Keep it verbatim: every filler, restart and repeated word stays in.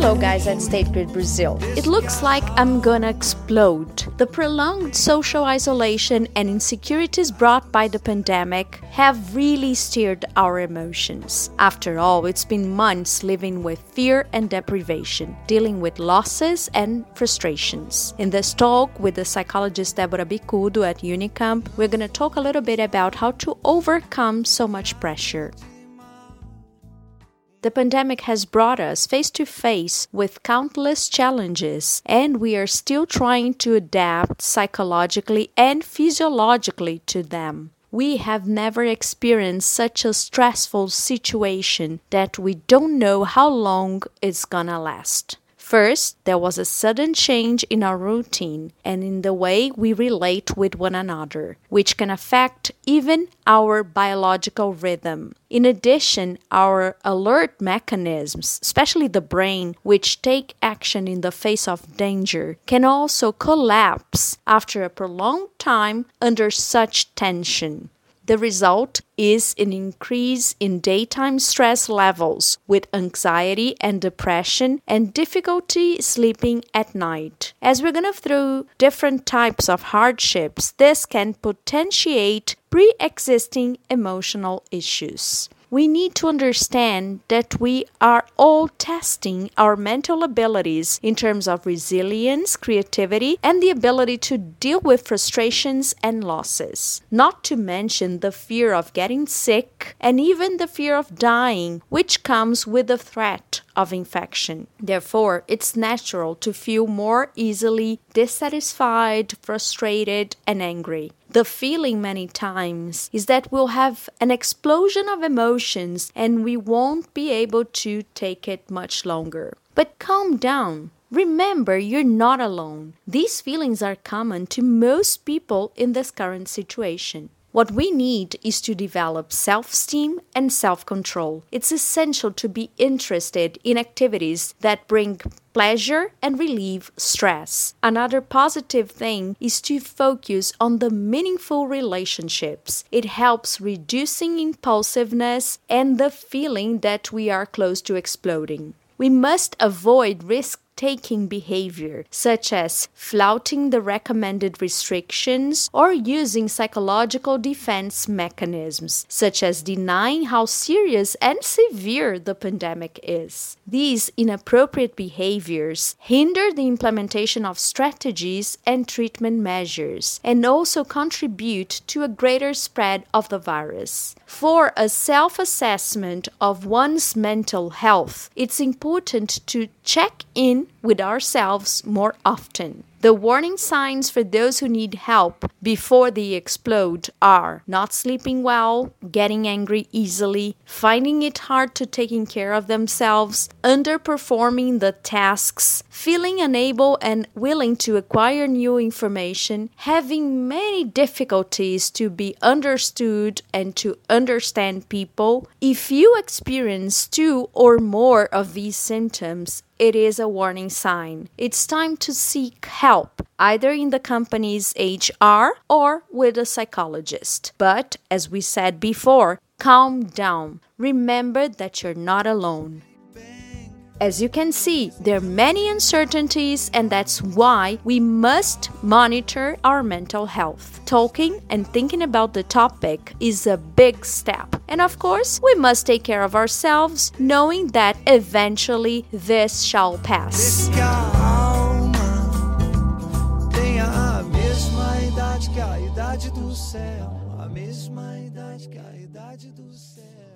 Hello guys at State Grid Brazil. It looks like I'm gonna explode. The prolonged social isolation and insecurities brought by the pandemic have really stirred our emotions. After all, it's been months living with fear and deprivation, dealing with losses and frustrations. In this talk with the psychologist Débora Bicudo at Unicamp, we're gonna talk a little bit about how to overcome so much pressure. The pandemic has brought us face to face with countless challenges, and we are still trying to adapt psychologically and physiologically to them. We have never experienced such a stressful situation that we don't know how long it's gonna last. First, there was a sudden change in our routine and in the way we relate with one another, which can affect even our biological rhythm. In addition, our alert mechanisms, especially the brain, which take action in the face of danger, can also collapse after a prolonged time under such tension. The result is an increase in daytime stress levels with anxiety and depression and difficulty sleeping at night. As we're going through different types of hardships, this can potentiate pre-existing emotional issues. We need to understand that we are all testing our mental abilities in terms of resilience, creativity, and the ability to deal with frustrations and losses. Not to mention the fear of getting sick and even the fear of dying, which comes with the threat of infection. Therefore, it's natural to feel more easily dissatisfied, frustrated, and angry. The feeling many times is that we'll have an explosion of emotions and we won't be able to take it much longer. But calm down. Remember, you're not alone. These feelings are common to most people in this current situation. What we need is to develop self-esteem and self-control. It's essential to be interested in activities that bring pleasure and relieve stress. Another positive thing is to focus on the meaningful relationships. It helps reducing impulsiveness and the feeling that we are close to exploding. We must avoid risk taking behavior, such as flouting the recommended restrictions or using psychological defense mechanisms, such as denying how serious and severe the pandemic is. These inappropriate behaviors hinder the implementation of strategies and treatment measures, and also contribute to a greater spread of the virus. For a self-assessment of one's mental health, it's important to check in with ourselves more often. The warning signs for those who need help before they explode are not sleeping well, getting angry easily, finding it hard to taking care of themselves, underperforming the tasks, feeling unable and willing to acquire new information, having many difficulties to be understood and to understand people. If you experience two or more of these symptoms, it is a warning sign. It's time to seek help, either in the company's H R or with a psychologist. But, as we said before, calm down. Remember that you're not alone. As you can see, there are many uncertainties, and that's why we must monitor our mental health. Talking and thinking about the topic is a big step. And of course, we must take care of ourselves, knowing that eventually this shall pass. Que a idade do céu, a mesma idade que a idade do céu.